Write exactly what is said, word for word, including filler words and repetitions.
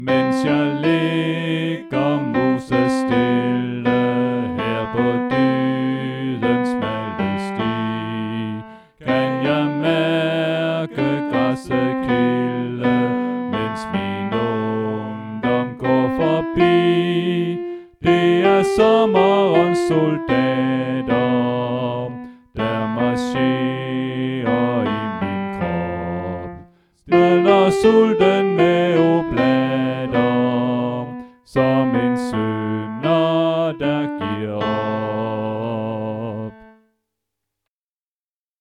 Mens jeg ligger musestille her på dydens smalle sti, kan jeg mærke græsset kilde, mens min ungdom går forbi. Det er sommerens soldater, der marcherer i min krop. Stille sulten